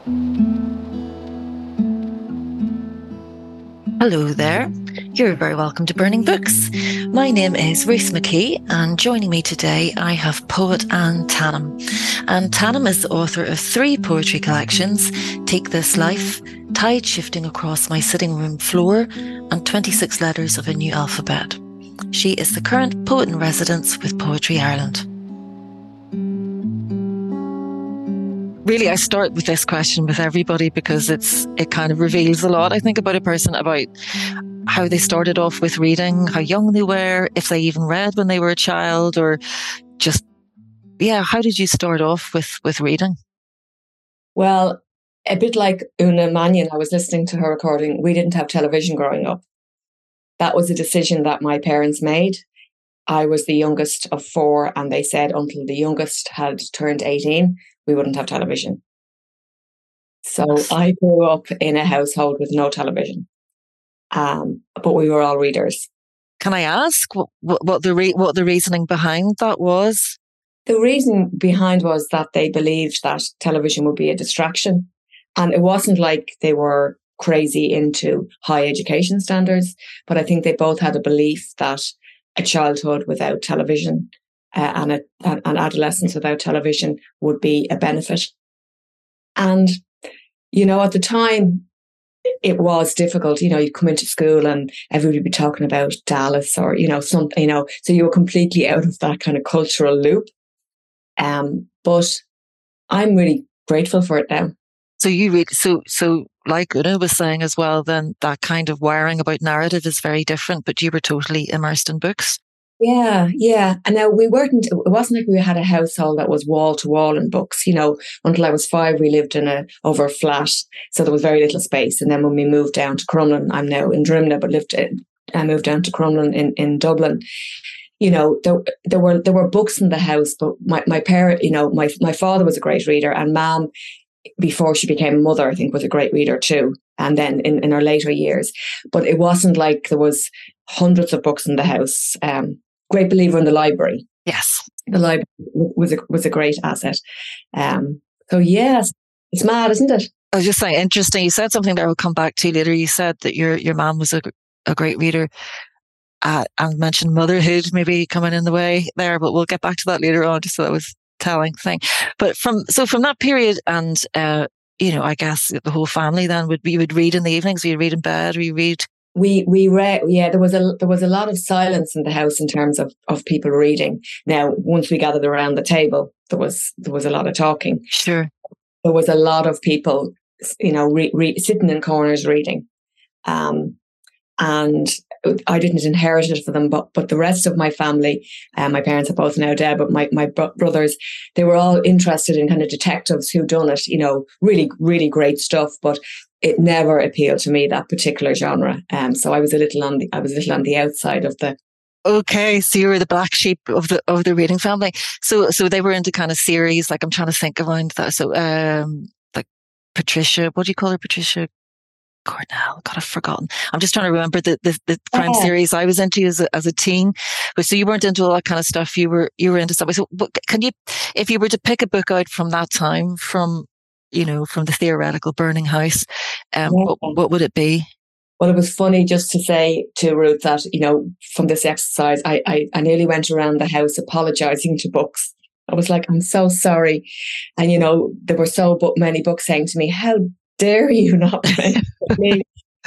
Hello there. You're very welcome to Burning Books. My name is Ruth McKee, and joining me today I have poet Anne Tanham. Anne Tanham is the author of 3 poetry collections: Take This Life, Tide Shifting Across My Sitting Room Floor, and 26 Letters of a New Alphabet. She is the current poet in residence with Poetry Ireland. Really, I start with this question with everybody because it kind of reveals a lot, I think, about a person, about how they started off with reading, how young they were, if they even read when they were a child, or just, how did you start off with reading? Well, a bit like Una Mannion, I was listening to her recording. We didn't have television growing up. That was a decision that my parents made. I was the youngest of 4, and they said until the youngest had turned 18, we wouldn't have television. So I grew up in a household with no television, but we were all readers. Can I ask what the reasoning behind that was? The reason behind was that they believed that television would be a distraction. And it wasn't like they were crazy into high education standards, but I think they both had a belief that a childhood without television and an adolescence without television would be a benefit. And, at the time, it was difficult. You'd come into school and everybody would be talking about Dallas or, something, so you were completely out of that kind of cultural loop. But I'm really grateful for it now. So you read, so like Una was saying as well, then that kind of wiring about narrative is very different, but you were totally immersed in books. Yeah. And now it wasn't like we had a household that was wall to wall in books, until I was 5, we lived over a flat. So there was very little space. And then when we moved down to Crumlin, I'm now in Drimna, but I moved down to Crumlin in Dublin. There were books in the house, but my parent, my father was a great reader, and Mum, before she became a mother, I think was a great reader too. And then in her later years, but it wasn't like there was hundreds of books in the house. Great believer in the library. Yes. The library was a great asset. So yes, it's mad, isn't it? I was just saying, interesting. You said something that I will come back to later. You said that your mom was a great reader. And mentioned motherhood maybe coming in the way there, but we'll get back to that later on. Just so that was telling thing. But from that period, and I guess the whole family then would read in the evenings. You'd read in bed, or you read. We read. Yeah, there was a lot of silence in the house in terms of people reading. Now, once we gathered around the table, there was a lot of talking. Sure. There was a lot of people, sitting in corners reading. And I didn't inherit it for them, but the rest of my family, my parents are both now dead, but my brothers, they were all interested in kind of detectives who done it, really, really great stuff, but it never appealed to me, that particular genre. So I was a little on the outside of the. Okay, so you were the black sheep of the reading family. So they were into kind of series, like I'm trying to think around that. So like Patricia, what do you call her, Patricia Cornell? God, I've forgotten. I'm just trying to remember the crime series I was into as a teen. But so you weren't into all that kind of stuff. You were into stuff. So can you, if you were to pick a book out from that time, from the theoretical burning house, what would it be? Well, it was funny just to say to Ruth that, from this exercise, I nearly went around the house apologizing to books. I was like, I'm so sorry. And, there were so many books saying to me, how dare you not mention me?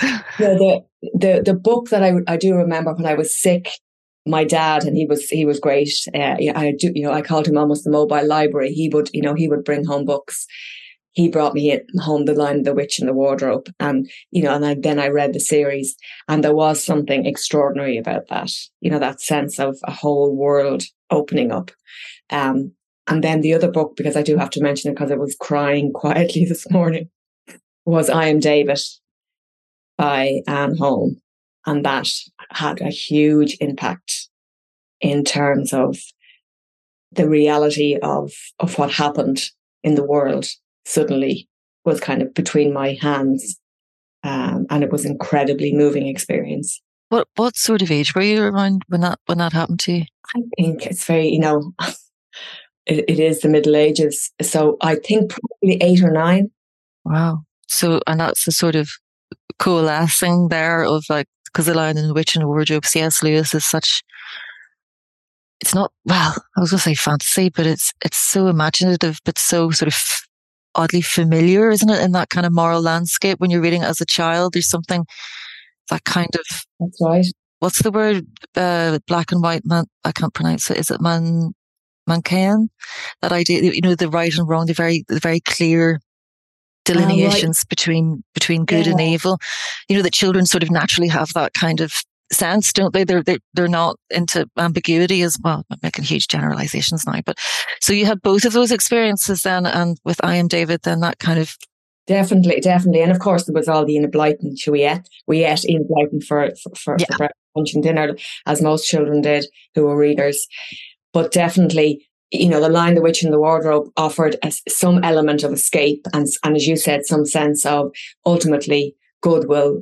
The book that I do remember when I was sick, my dad, and he was great. I called him almost the mobile library. He would bring home books. He brought me home The Lion, the Witch, and the Wardrobe, and then I read the series, and there was something extraordinary about that. That sense of a whole world opening up. And then the other book, because I do have to mention it because I was crying quietly this morning, was I Am David by Anne Holm. And that had a huge impact in terms of the reality of what happened in the world suddenly was kind of between my hands. And it was an incredibly moving experience. What sort of age were you around when that happened to you? I think it's very, it is the Middle Ages. So I think probably 8 or 9. Wow. So, and that's the sort of coalescing there of like, because The Lion and the Witch and the Wardrobe, C.S. Lewis is such, it's not, well, I was going to say fantasy, but it's so imaginative, but so sort of oddly familiar, isn't it? In that kind of moral landscape when you're reading it as a child, there's something that kind of, That's right. what's the word? Black and white man, I can't pronounce it. Is it Manchaean? That idea, the right and wrong, the very clear delineations Right. between good Yeah. and evil. That children sort of naturally have that kind of sense, don't they? They're not into ambiguity as well. I'm making huge generalizations now, but so you had both of those experiences then, and with I Am David, then that kind of Definitely, definitely. And of course, there was all the Enid Blyton. We ate Enid Blyton for breakfast, lunch, and dinner, as most children did who were readers. But definitely, The Lion, the Witch, and the Wardrobe offered some element of escape, and as you said, some sense of ultimately good will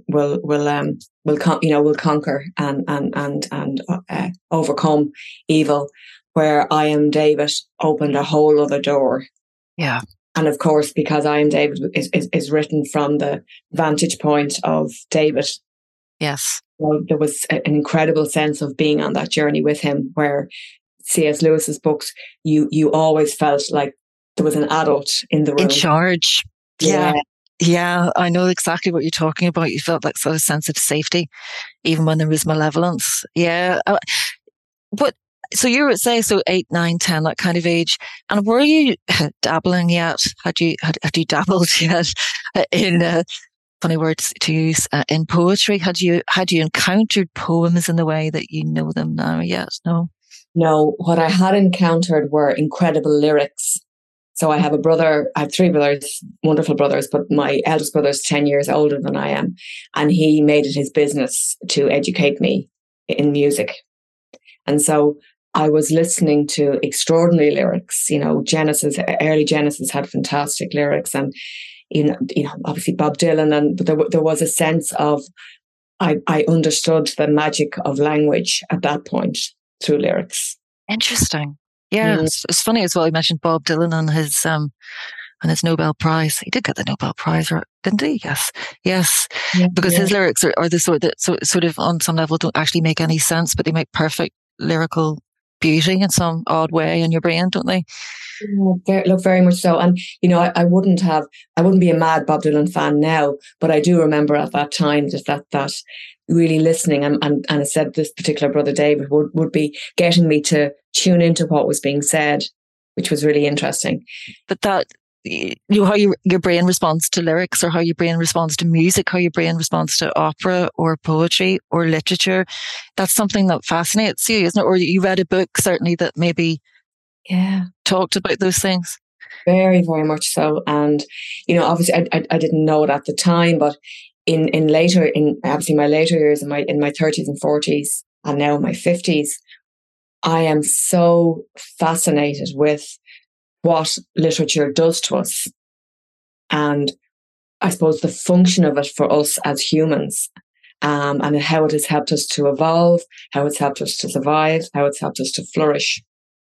conquer and overcome evil. Where I Am David opened a whole other door. Yeah. And of course, because I Am David is written from the vantage point of David. Yes. Well, there was an incredible sense of being on that journey with him, where C.S. Lewis's books, you always felt like there was an adult in the room. In charge. Yeah. Yeah, I know exactly what you're talking about. You felt that sort of sense of safety, even when there was malevolence. Yeah. But so you would say, so 8, 9, 10, that kind of age. And were you dabbling yet? Had you dabbled yet in, funny words to use, in poetry? Had you encountered poems in the way that you know them now yet? No? No, what I had encountered were incredible lyrics. So I have I have 3 brothers, wonderful brothers, but my eldest brother is 10 years older than I am. And he made it his business to educate me in music. And so I was listening to extraordinary lyrics. Early Genesis had fantastic lyrics, and obviously Bob Dylan, but there was a sense of I understood the magic of language at that point through lyrics. Interesting. Yeah, it's funny as well. You mentioned Bob Dylan and his Nobel Prize. He did get the Nobel Prize, didn't he? Yes. Because his lyrics are the sort that sort of on some level don't actually make any sense, but they make perfect lyrical beauty in some odd way in your brain, don't they? Look, very much so. And I wouldn't be a mad Bob Dylan fan now, but I do remember at that time that really listening, and I said this particular brother David would be getting me to tune into what was being said, which was really interesting. But that, how your brain responds to lyrics, or how your brain responds to music, how your brain responds to opera or poetry or literature, that's something that fascinates you, isn't it? Or you read a book certainly that maybe talked about those things. Very, very much so. And obviously I didn't know it at the time, but in obviously my later years, in my 30s and 40s, and now my 50s, I am so fascinated with what literature does to us, and I suppose the function of it for us as humans, and how it has helped us to evolve, how it's helped us to survive, how it's helped us to flourish.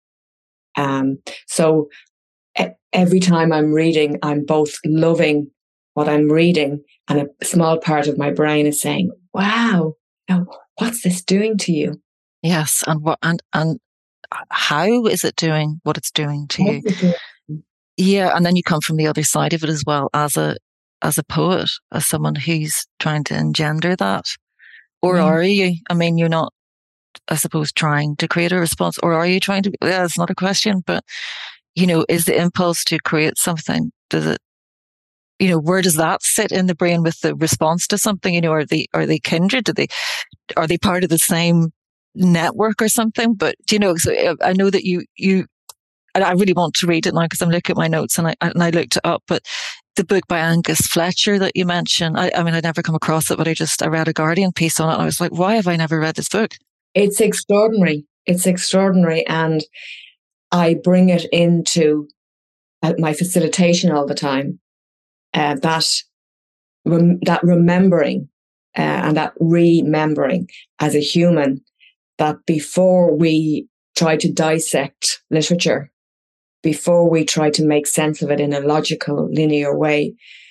So every time I'm reading, I'm both loving what I'm reading, and a small part of my brain is saying, wow, what's this doing to you? Yes. And how is it doing what it's doing to you? Yeah. And then you come from the other side of it as well, as a poet, as someone who's trying to engender that. Or are you? I mean, you're not, I suppose, trying to create a response, or are you trying to? Yeah, it's not a question, but is the impulse to create something? Does it? Where does that sit in the brain with the response to something? Are they kindred? Are they part of the same network or something? But so I know that you. I really want to read it now because I'm looking at my notes and I looked it up, but the book by Angus Fletcher that you mentioned, I mean, I'd never come across it, but I read a Guardian piece on it and I was like, why have I never read this book? It's extraordinary. It's extraordinary. And I bring it into my facilitation all the time. That remembering and that remembering as a human, that before we try to dissect literature, before we try to make sense of it in a logical, linear way,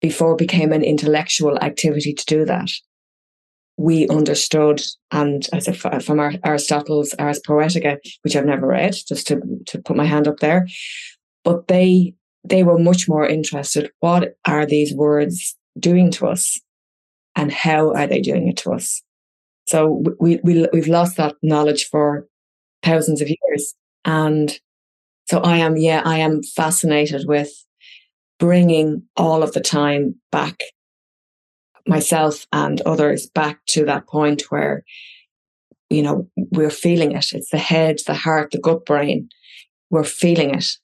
before it became an intellectual activity to do that, we understood, and as if from Aristotle's Ars Poetica, which I've never read, just to put my hand up there, but they were much more interested. What are these words doing to us, and how are they doing it to us? So we've lost that knowledge for thousands of years, and so I am fascinated with bringing all of the time back, myself and others, back to that point where, we're feeling it. It's the head, the heart, the gut brain. We're feeling it.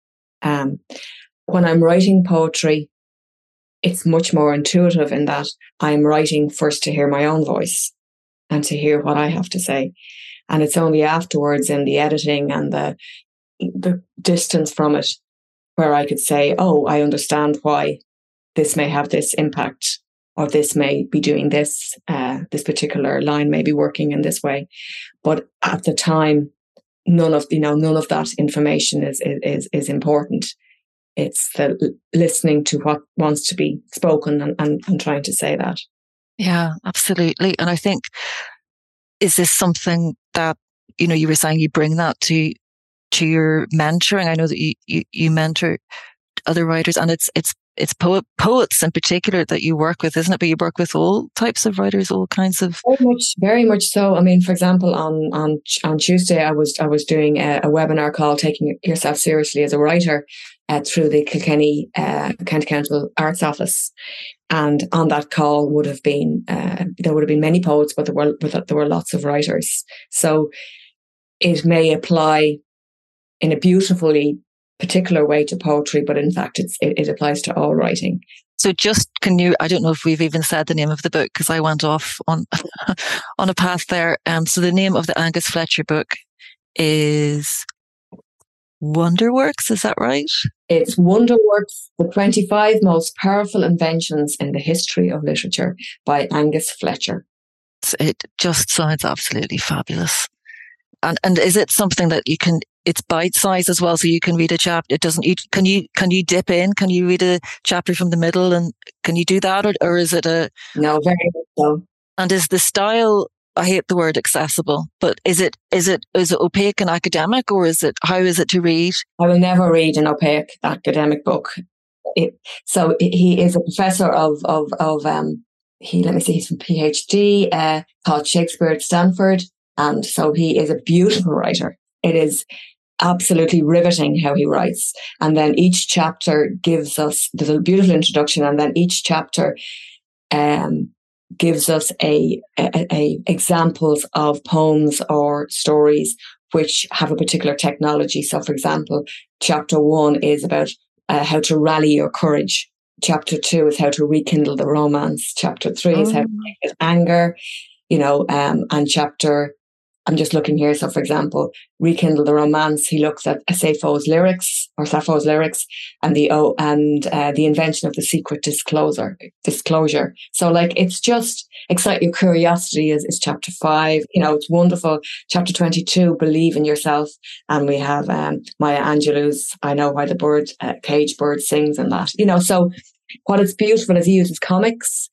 When I'm writing poetry, it's much more intuitive in that I'm writing first to hear my own voice and to hear what I have to say. And it's only afterwards in the editing and the distance from it where I could say, oh, I understand why this may have this impact, or this may be doing this, this particular line may be working in this way. But at the time, none of that information is important. It's the listening to what wants to be spoken and trying to say that. Yeah, absolutely. And I think, is this something that, you were saying you bring that to your mentoring? I know that you mentor other writers, and it's poets in particular that you work with, isn't it? But you work with all types of writers, all kinds of. Very much so. I mean, for example, on Tuesday, I was doing a webinar called "Taking Yourself Seriously as a Writer" through the Kilkenny County Council Arts Office, and on that call there would have been many poets, but there were lots of writers. So it may apply in a beautifully particular way to poetry, but in fact it applies to all writing. So I don't know if we've even said the name of the book, because I went off on on a path there. So the name of the Angus Fletcher book is Wonderworks, is that right? It's Wonderworks, the 25 Most Powerful Inventions in the History of Literature by Angus Fletcher. It just sounds absolutely fabulous. And is it something that you can, it's bite-sized as well, so you can read a chapter? Can you dip in? Can you read a chapter from the middle, and can you do that? Or is it No, very much so. And is the style, I hate the word accessible, but is it opaque and academic, or how is it to read? I will never read an opaque academic book. So he is a professor he's from PhD, taught Shakespeare at Stanford. And so he is a beautiful writer. It is absolutely riveting how he writes. And then each chapter there's a beautiful introduction, and then each chapter gives us a examples of poems or stories which have a particular technology. So, for example, chapter 1 is about how to rally your courage. Chapter 2 is how to rekindle the romance. Chapter 3 is how to make it anger. And chapter, I'm just looking here. So, for example, rekindle the romance. He looks at Sappho's lyrics, and the invention of the secret disclosure. So, it's just excite your curiosity. Is chapter 5. It's wonderful. Chapter 22, believe in yourself, and we have Maya Angelou's "I Know Why the Cage Bird Sings" and that. So what is beautiful is he uses comics.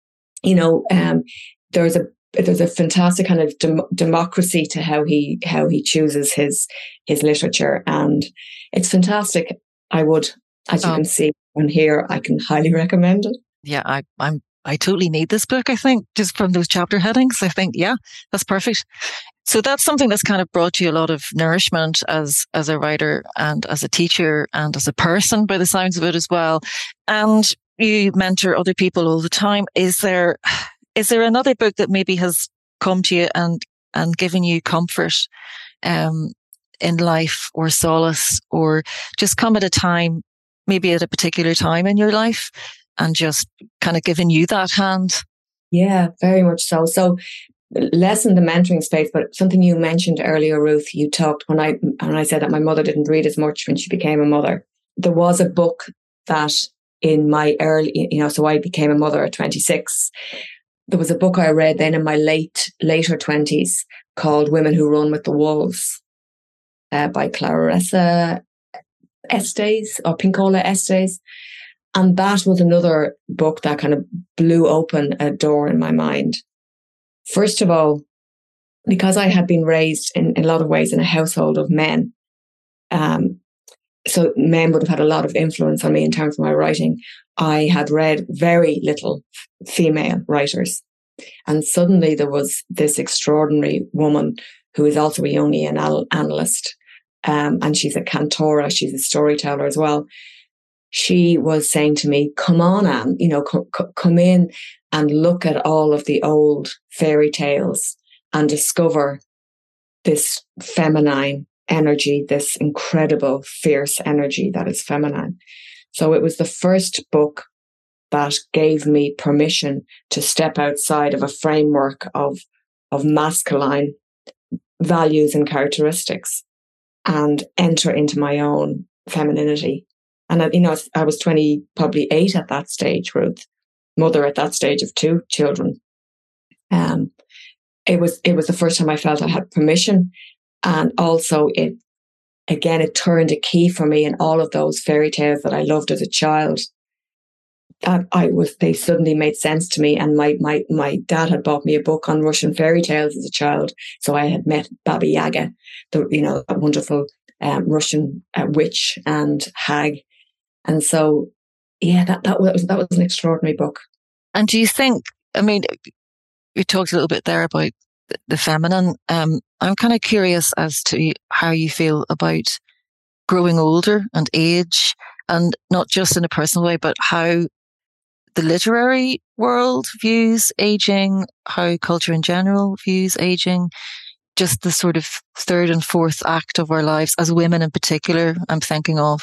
There's a fantastic kind of democracy to how he chooses his literature, and it's fantastic. I would, as you can see on here, I can highly recommend it. Yeah, I totally need this book. I think just from those chapter headings, I think that's perfect. So that's something that's kind of brought you a lot of nourishment as a writer and as a teacher and as a person, by the sounds of it as well. And you mentor other people all the time. Is there another book that maybe has come to you and given you comfort in life, or solace, or just come at a time, maybe at a particular time in your life, and just kind of given you that hand? Yeah, very much so. So less in the mentoring space, but something you mentioned earlier, Ruth, you talked when I said that my mother didn't read as much when she became a mother. There was a book that in my early, so I became a mother at 26. There was a book I read then in my later 20s called Women Who Run with the Wolves by Clarissa Estes or Pinkola Estes. And that was another book that kind of blew open a door in my mind. First of all, because I had been raised in a lot of ways in a household of men, so men would have had a lot of influence on me in terms of my writing. I had read very little female writers. And suddenly there was this extraordinary woman who is also a Jungian analyst. And she's a cantora, she's a storyteller as well. She was saying to me, come on, Anne, come in and look at all of the old fairy tales and discover this feminine energy, this incredible, fierce energy that is feminine. So it was the first book that gave me permission to step outside of a framework of masculine values and characteristics and enter into my own femininity. And I was 28 at that stage, Ruth, mother at that stage of 2 children. It was the first time I felt I had permission, and also it turned a key for me in all of those fairy tales that I loved as a child. They suddenly made sense to me. And my dad had bought me a book on Russian fairy tales as a child, so I had met Baba Yaga, a wonderful Russian witch and hag. And so, that was an extraordinary book. And do you think, I mean, you talked a little bit there about the feminine. I'm kind of curious as to how you feel about growing older and age, and not just in a personal way, but how the literary world views aging, how culture in general views aging, just the sort of third and fourth act of our lives as women in particular. I'm thinking about,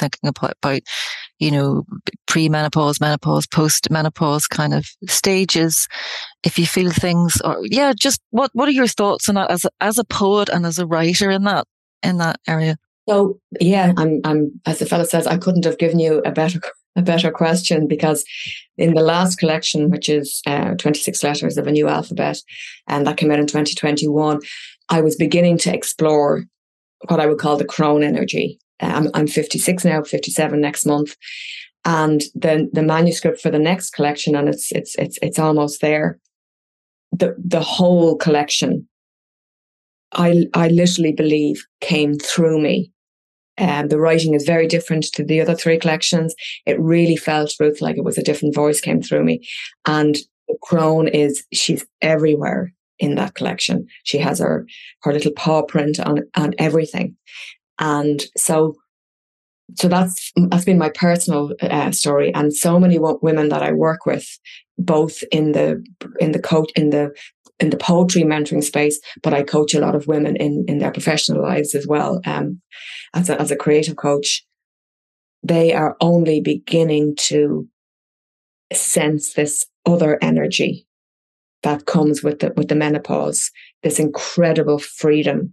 pre-menopause, menopause, post-menopause kind of stages. If you feel things, or just what are your thoughts on that as a poet and as a writer in that area? So I'm as the fellow says, I couldn't have given you a better question, because in the last collection, which is 26 Letters of a New Alphabet, and that came out in 2021, I was beginning to explore what I would call the crone energy. I'm 56 now, 57 next month, and then the manuscript for the next collection, and it's almost there. The whole collection, I literally believe, came through me. The writing is very different to the other 3 collections. It really felt, Ruth, like it was a different voice came through me. And the crone she's everywhere in that collection. She has her little paw print on everything. And so that's been my personal story. And so many women that I work with, both in the poetry mentoring space, but I coach a lot of women in their professional lives as well. As a creative coach, they are only beginning to sense this other energy that comes with the menopause, this incredible freedom.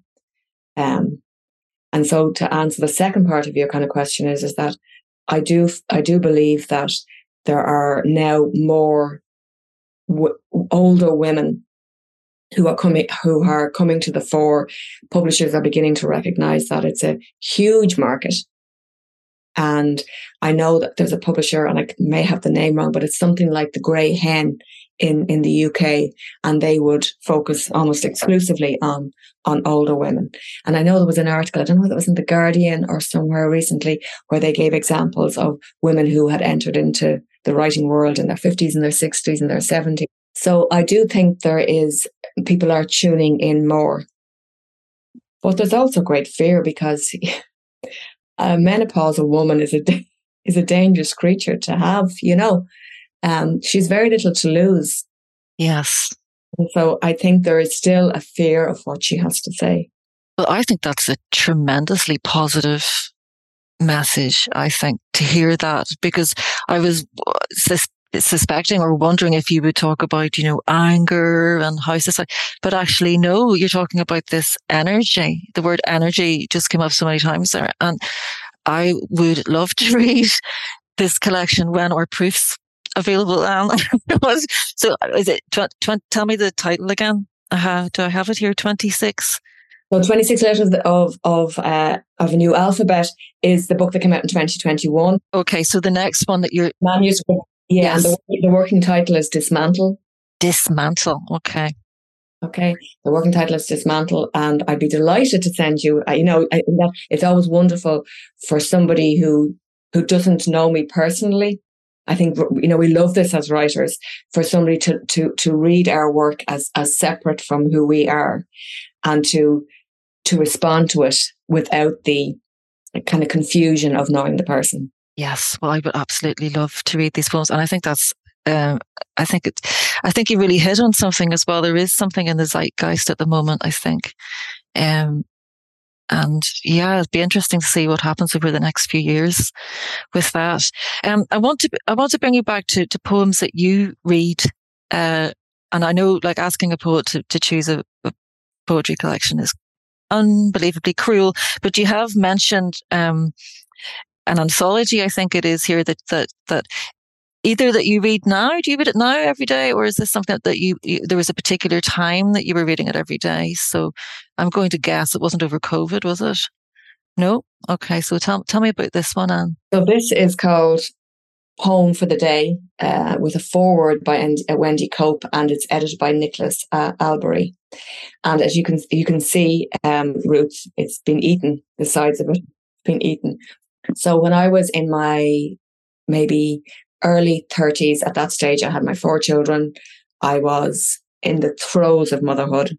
And so to answer the second part of your kind of question is that I do believe that there are now more older women who are coming to the fore. Publishers are beginning to recognize that it's a huge market. And I know that there's a publisher, and I may have the name wrong, but it's something like the Grey Hen in the UK, and they would focus almost exclusively on older women. And I know there was an article, I don't know whether it was in The Guardian or somewhere recently, where they gave examples of women who had entered into the writing world in their 50s and their 60s and their 70s. So I do think people are tuning in more. But there's also great fear, because a menopausal woman is a dangerous creature to have, she's very little to lose. Yes. And so I think there is still a fear of what she has to say. Well, I think that's a tremendously positive message, I think, to hear that, because I was suspecting or wondering if you would talk about, anger and how society, but actually, no, you're talking about this energy. The word energy just came up so many times there. And I would love to read this collection. When are proofs available? So is it, tell me the title again. Do I have it here? 26 So 26 Letters of a New Alphabet is the book that came out in 2021. Okay, so the next one that you're... Manuscript. Yeah, Yes. and the working title is Dismantle. Dismantle. Okay. Okay, the working title is Dismantle, and I'd be delighted to send you. It's always wonderful for somebody who doesn't know me personally. I think we love this as writers, for somebody to read our work as separate from who we are, and to respond to it without the kind of confusion of knowing the person. Yes, well, I would absolutely love to read these poems, and I think that's. I think you really hit on something as well. There is something in the zeitgeist at the moment, I think, and yeah, it'd be interesting to see what happens over the next few years with that. I want to bring you back to poems that you read, and I know, like, asking a poet to choose a poetry collection is unbelievably cruel, but you have mentioned an anthology, I think it is here, that either that you read now. Do you read it now every day, or is this something that you there was a particular time that you were reading it every day? So I'm going to guess it wasn't over COVID, was it? No? Okay, so tell me about this one, Anne. So this is called Poem for the Day, with a foreword by Wendy Cope, and it's edited by Nicholas Albury. And as you can see, Ruth, it's been eaten. The sides of it have been eaten. So when I was in my maybe early 30s, at that stage, I had my 4 children. I was in the throes of motherhood,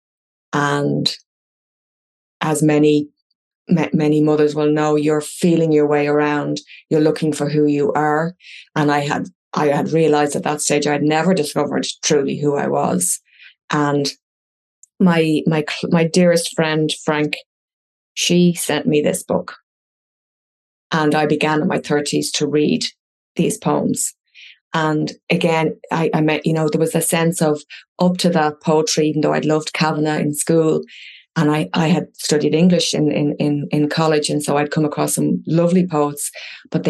and as many mothers will know, you're feeling your way around. You're looking for who you are, and I had realized at that stage I had never discovered truly who I was. And my dearest friend Frank, she sent me this book, and I began in my 30s to read these poems. And again, I met, there was a sense of, up to that poetry, even though I'd loved Kavanagh in school, and I had studied English in college, and so I'd come across some lovely poets, but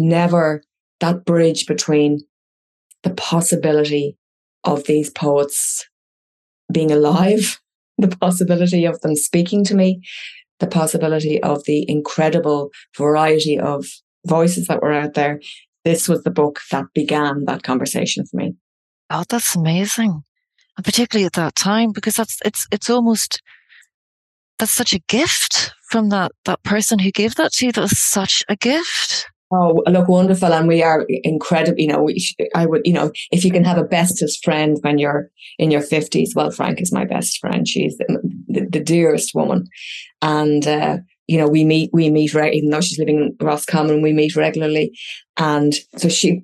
that bridge between the possibility of these poets being alive, the possibility of them speaking to me, the possibility of the incredible variety of voices that were out there. This was the book that began that conversation for me. Oh, that's amazing. And particularly at that time, because it's almost, that's such a gift from that person who gave that to you. That was such a gift. Oh, look, wonderful. And we are incredible. I would, if you can have a bestest friend when you're in your 50s, well, Frank is my best friend. She's the dearest woman. And, we meet, even though she's living in Roscommon, we meet regularly. And so she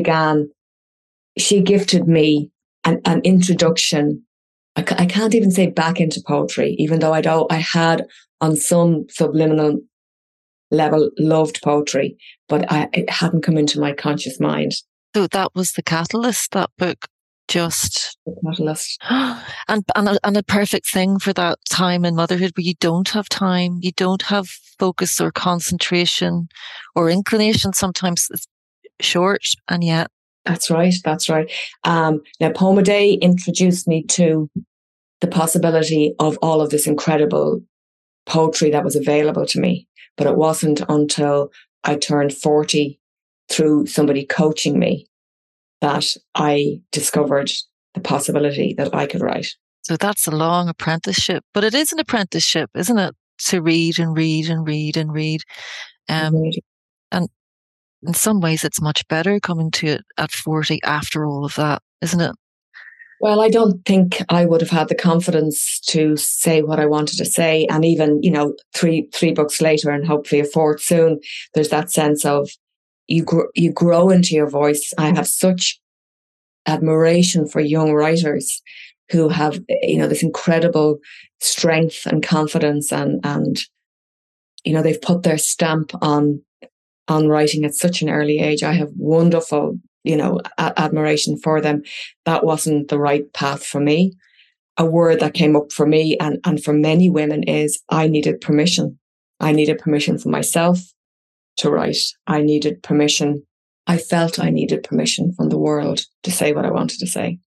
gifted me an introduction. I can't even say back into poetry, even though I had on some subliminal level loved poetry, but it hadn't come into my conscious mind. So that was the catalyst, that book. Just the catalyst. And a perfect thing for that time in motherhood where you don't have time, you don't have focus or concentration or inclination. Sometimes it's short, and yet. That's right. Now, Poem a Day introduced me to the possibility of all of this incredible poetry that was available to me. But it wasn't until I turned 40, through somebody coaching me, that I discovered the possibility that I could write. So that's a long apprenticeship, but it is an apprenticeship, isn't it? To read and read and read and read. And in some ways it's much better coming to it at 40 after all of that, isn't it? Well, I don't think I would have had the confidence to say what I wanted to say. And even, three books later, and hopefully a fourth soon, there's that sense of you grow into your voice. I have such admiration for young writers who have, this incredible strength and confidence, and they've put their stamp on writing at such an early age. I have wonderful admiration for them. That wasn't the right path for me. A word that came up for me and for many women is I needed permission. I needed permission for myself to write. I needed permission. I felt I needed permission from the world to say what I wanted to say.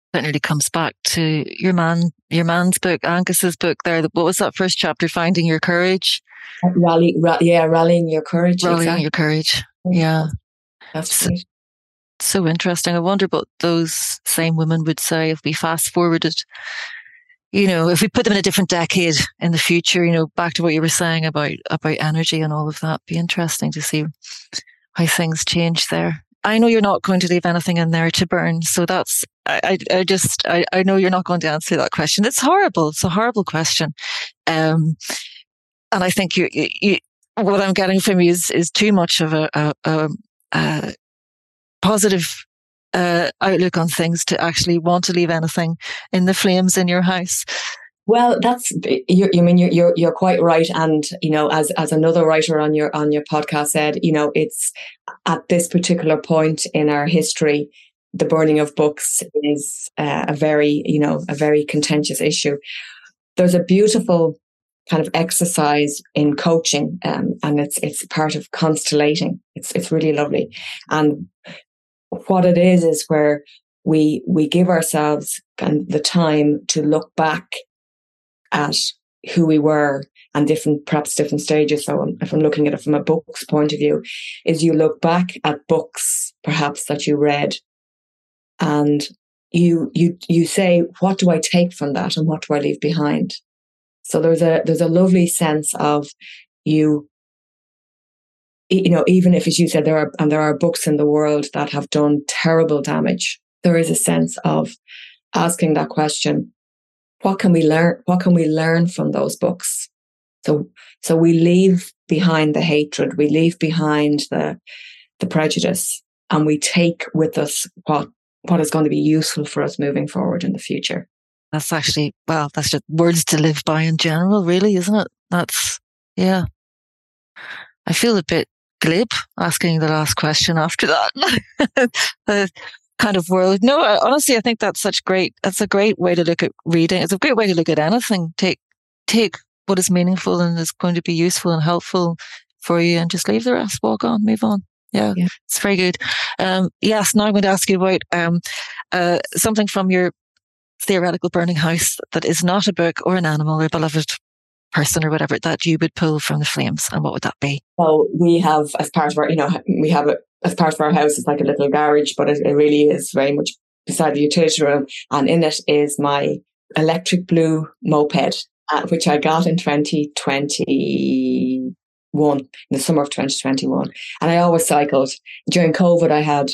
That nearly comes back to your man's book, Angus's book there. What was that first chapter? Finding Your Courage. Rallying Your Courage. Rallying Exactly. Your Courage. Yeah. That's great. So interesting. I wonder what those same women would say if we fast forwarded, if we put them in a different decade in the future, back to what you were saying about energy and all of that. Be interesting to see how things change there. I know you're not going to leave anything in there to burn. So that's, I know you're not going to answer that question. It's horrible. It's a horrible question. And I think what I'm getting from you is too much of a positive outlook on things to actually want to leave anything in the flames in your house. Well, you're quite right, and as another writer on your podcast said, it's at this particular point in our history, the burning of books is a very contentious issue. There's a beautiful kind of exercise in coaching, and it's part of constellating. It's really lovely, and what it is where we give ourselves kind of the time to look back at who we were and perhaps different stages. So if I'm looking at it from a book's point of view, is you look back at books perhaps that you read, and you say, what do I take from that and what do I leave behind? So there's a lovely sense of even if, as you said, there are books in the world that have done terrible damage, there is a sense of asking that question: what can we learn? What can we learn from those books? So we leave behind the hatred, we leave behind the prejudice, and we take with us what is going to be useful for us moving forward in the future. That's actually, that's just words to live by in general, really, isn't it? Yeah. I feel a bit glib asking the last question after that. The kind of world. No, honestly, I think that's a great way to look at reading. It's a great way to look at anything. Take what is meaningful and is going to be useful and helpful for you, and just leave the rest, walk on, move on. Yeah. It's very good. Yes, now I'm going to ask you about something from your theoretical burning house that is not a book or an animal or a beloved person or whatever that you would pull from the flames, and what would that be? Well, we have, as part of our, as part of our house, it's like a little garage, but it really is very much beside the utility room, and in it is my electric blue moped, which I got in 2021, in the summer of 2021, and I always cycled. During COVID, I had,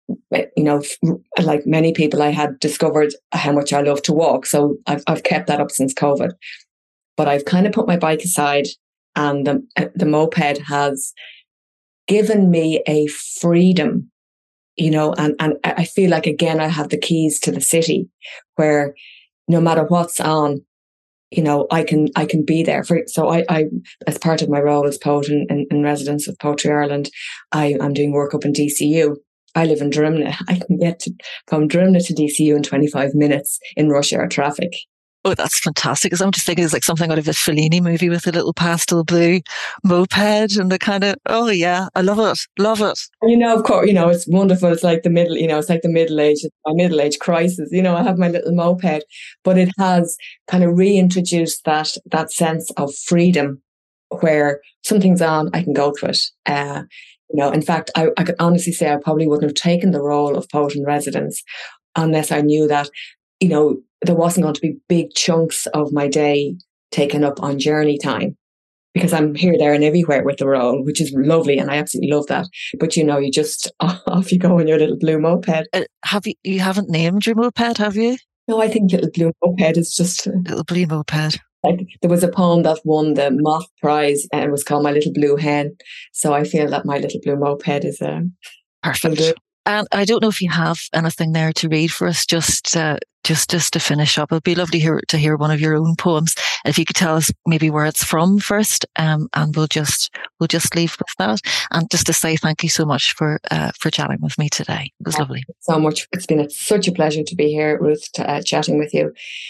like many people, I had discovered how much I love to walk, so I've kept that up since COVID. But I've kind of put my bike aside, and the moped has given me a freedom, and I feel like, again, I have the keys to the city where no matter what's on, I can be there. So I, as part of my role as poet in residence of Poetry Ireland, I'm doing work up in DCU. I live in Drimnagh. I can get from Drimnagh to DCU in 25 minutes in rush hour traffic. Oh, that's fantastic. Because I'm just thinking it's like something out of a Fellini movie with a little pastel blue moped and the kind of, oh yeah, I love it. Love it. Of course, it's wonderful. It's like the middle, it's like the middle age, my middle age crisis. I have my little moped, but it has kind of reintroduced that sense of freedom where something's on, I can go to it. In fact, I could honestly say I probably wouldn't have taken the role of poet in residence unless I knew that, there wasn't going to be big chunks of my day taken up on journey time, because I'm here, there and everywhere with the role, which is lovely. And I absolutely love that. But, you just off you go in your little blue moped. You haven't named your moped, have you? No, I think little blue moped is just little blue moped. Like, there was a poem that won the Moth Prize and it was called My Little Blue Hen. So I feel that my little blue moped is perfect. And I don't know if you have anything there to read for us, just to finish up. It'd be lovely to hear one of your own poems. If you could tell us maybe where it's from first, and we'll just leave with that. And just to say thank you so much for chatting with me today. It was lovely. So much. It's been such a pleasure to be here, Ruth, chatting with you.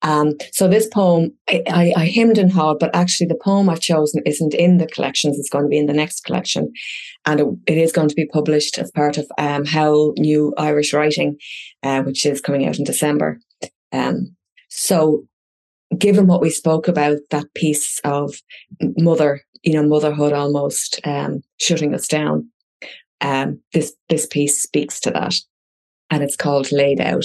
So this poem, I hemmed and hawed, but actually the poem I've chosen isn't in the collections. It's going to be in the next collection. And it is going to be published as part of Howl New Irish Writing, which is coming out in December. So given what we spoke about, that piece of motherhood almost shutting us down, this piece speaks to that. And it's called Laid Out.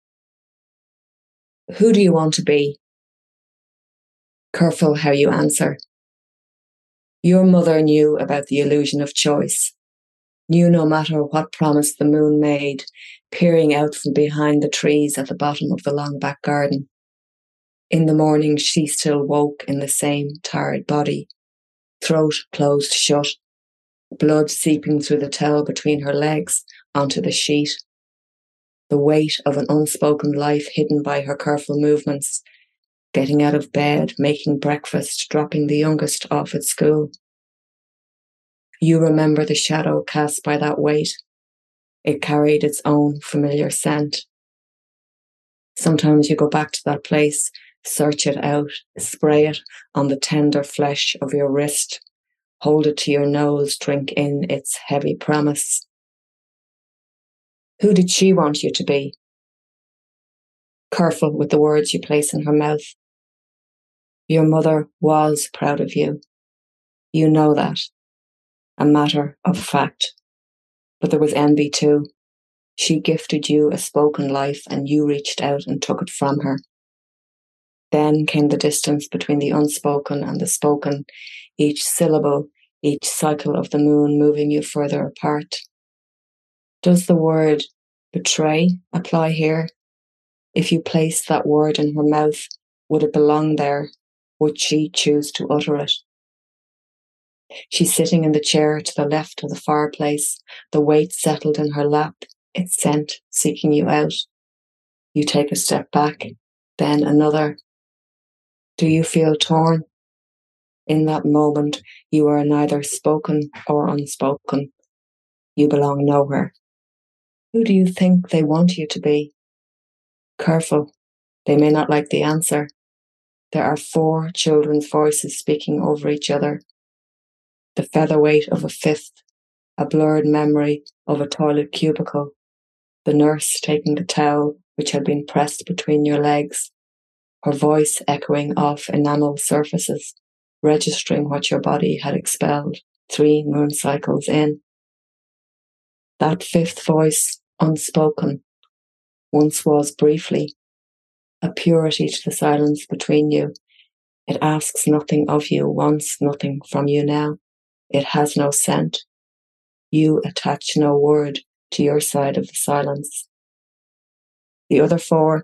Who do you want to be? Careful how you answer. Your mother knew about the illusion of choice, knew no matter what promise the moon made, peering out from behind the trees at the bottom of the long back garden. In the morning, she still woke in the same tired body, throat closed shut, blood seeping through the towel between her legs onto the sheet. The weight of an unspoken life hidden by her careful movements, getting out of bed, making breakfast, dropping the youngest off at school. You remember the shadow cast by that weight. It carried its own familiar scent. Sometimes you go back to that place, search it out, spray it on the tender flesh of your wrist, hold it to your nose, drink in its heavy promise. Who did she want you to be? Careful with the words you place in her mouth. Your mother was proud of you. You know that. A matter of fact. But there was envy too. She gifted you a spoken life and you reached out and took it from her. Then came the distance between the unspoken and the spoken, each syllable, each cycle of the moon moving you further apart. Does the word betray apply here? If you placed that word in her mouth, would it belong there? Would she choose to utter it? She's sitting in the chair to the left of the fireplace, the weight settled in her lap, its scent seeking you out. You take a step back, then another. Do you feel torn? In that moment, you are neither spoken or unspoken. You belong nowhere. Who do you think they want you to be? Careful, they may not like the answer. There are 4 children's voices speaking over each other. The featherweight of a fifth, a blurred memory of a toilet cubicle, the nurse taking the towel which had been pressed between your legs, her voice echoing off enamel surfaces, registering what your body had expelled 3 moon cycles in. That 5th voice, unspoken, once was briefly a purity to the silence between you. It asks nothing of you, wants nothing from you now. It has no scent. You attach no word to your side of the silence. The other 4,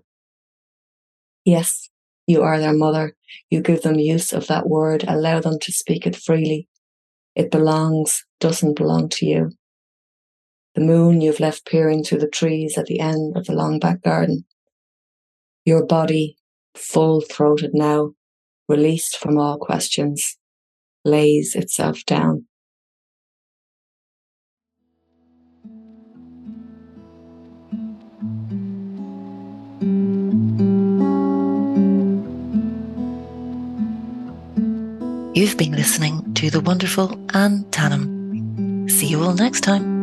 yes, you are their mother. You give them use of that word, allow them to speak it freely. It belongs, doesn't belong to you. The moon you've left peering through the trees at the end of the long back garden. Your body, full-throated now, released from all questions, lays itself down. You've been listening to the wonderful Anne Tanham. See you all next time.